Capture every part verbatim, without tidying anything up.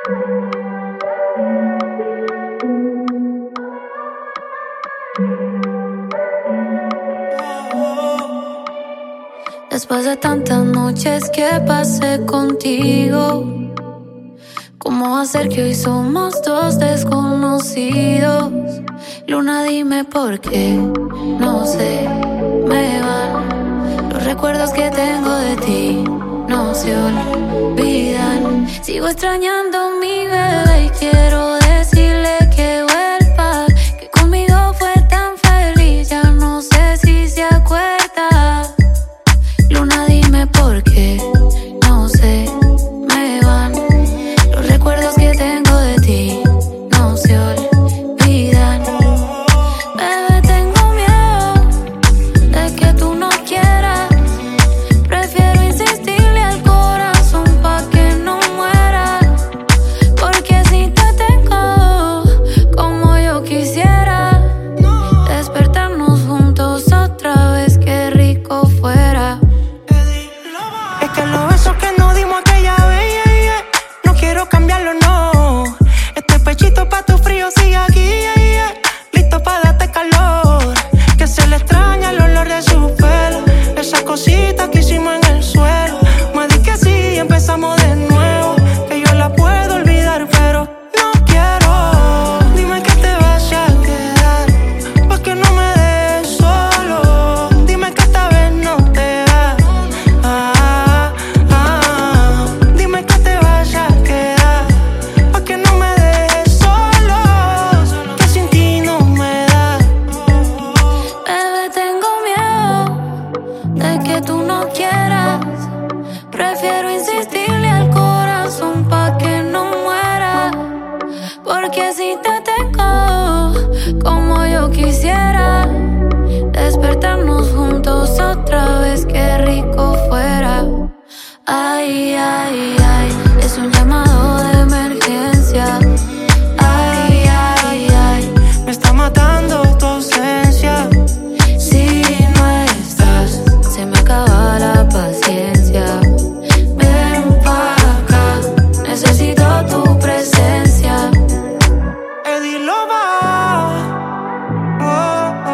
Después de tantas noches que pasé contigo, ¿cómo hacer que hoy somos dos desconocidos? Luna, dime por qué, no sé, me van los recuerdos que tengo de ti, no se olvidan. Sigo extrañando a mi bebé y quiero decirle que vuelva, que conmigo fue tan feliz, ya no sé si se acuerda. Luna, dime por qué, no sé, me van los recuerdos que tengo de ti, no se olvidan. Bebé, tengo miedo de que tú no quieras, prefiero insistirle al corazón pa' que no muera, porque si te tengo como yo quisiera, despertarnos juntos otra vez, qué rico fuera. Es que los besos que nos dimos aquella vez, yeah, yeah, no quiero cambiarlo, no. Este pechito pa' tu frío sigue aquí, yeah, yeah, listo pa' darte calor. Que se le extraña el olor de su pelo, esas cositas que hicimos en el suelo. Me di que sí y empezamos de nuevo, que yo la puedo olvidar, pero no quiero. Dime que te vas a quedar, pa' que no me dejes solo. Dime que esta vez no te vas. Ah, ah, dime que te vas a quedar, pa' que no me dejes solo, que sin ti no me da. Bebé, tengo miedo de que tú no quieras, prefiero insistirle al corazón pa' que no muera, porque si te tengo como yo quisiera, despertarnos juntos otra vez, qué rico fuera. Ay, ay, ay, es un llamado de emergencia. Ay, ay, ay, Me está matando tu ausencia. si no estás, se me acaba la paciencia. Ven pa' acá, necesito tu presencia. Eddie Loba, oh,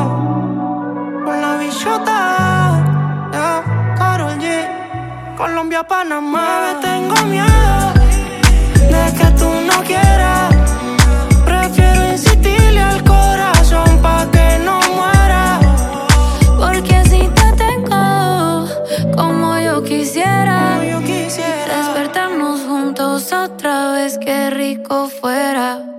oh, con la bichota, yeah, Karol G, Colombia, Panamá. Bebé, tengo miedo de que tú no quieras, prefiero insistirle al corazón pa' que no muera. Porque si te tengo como yo quisiera, Como yo quisiera. despertarnos juntos otra vez, qué rico fuera.